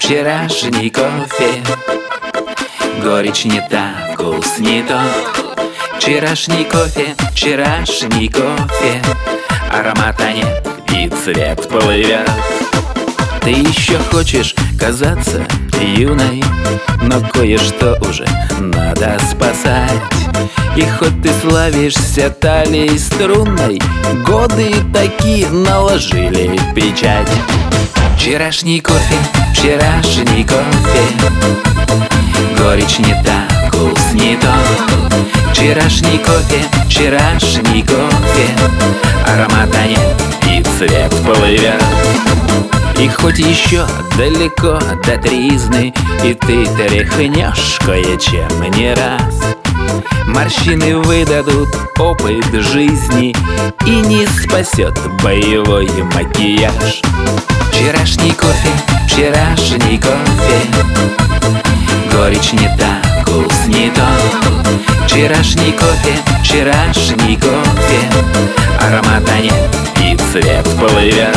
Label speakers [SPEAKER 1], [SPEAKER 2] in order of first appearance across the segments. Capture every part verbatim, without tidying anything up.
[SPEAKER 1] вчерашний кофе. Горечь не та, вкус не тот. Вчерашний кофе, вчерашний кофе. Аромата нет и цвет плывет. Ты еще хочешь казаться юной, но кое-что уже надо спасать. И хоть ты славишься талией струнной, годы такие наложили печать. Вчерашний кофе, вчерашний кофе. Горечь не та, вкус не тот. Вчерашний кофе, вчерашний кофе. Аромата нет и цвет плывет. И хоть еще далеко до тризны, и ты тряхнешь кое-чем не раз, морщины выдадут опыт жизни, и не спасет боевой макияж. Вчерашний кофе, вчерашний кофе. Горечь не та, вкус не тот. Вчерашний кофе, вчерашний кофе. Аромата нет и цвет плывет.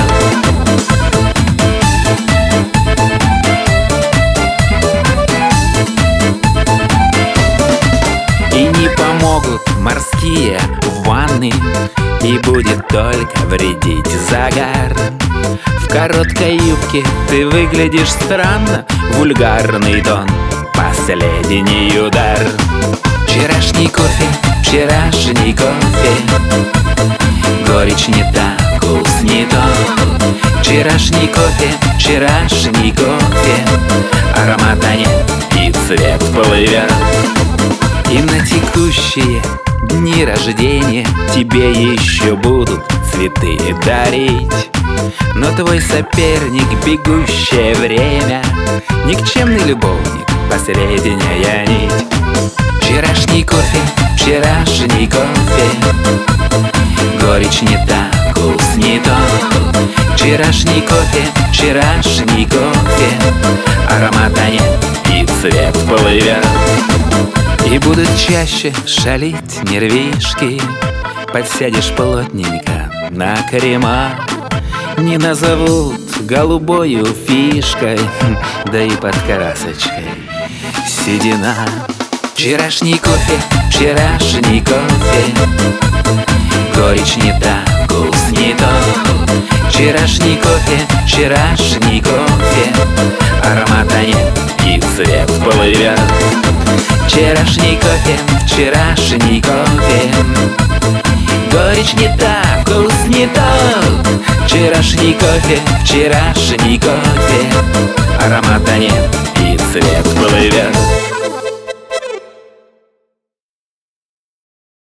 [SPEAKER 1] И не помогут морские ванны, и будет только вредить загар. В короткой юбке ты выглядишь странно, вульгарный тон, последний удар. Вчерашний кофе, вчерашний кофе. Горечь не та, вкус не тот. Вчерашний кофе, вчерашний кофе. Аромата нет и цвет плывет. И на текущие дни рождения тебе еще будут цветы дарить. Но твой соперник — бегущее время, никчемный любовник, последняя нить. Вчерашний кофе, вчерашний кофе. Горечь не та, вкус не тот. Вчерашний кофе, вчерашний кофе. Аромата нет и цвет плывет. И будут чаще шалить нервишки, подсядешь плотненько на крема. Не назовут голубою фишкой, да и под красочкой седина. Вчерашний кофе, вчерашний кофе. Горечь не та, вкус не тот. Вчерашний кофе, вчерашний кофе. Аромата нет и цвет плывет. Вчерашний кофе, вчерашний кофе. Горечь не та, вкус не тот. Вчерашний кофе, вчерашний кофе. Аромата нет и цвет плывет.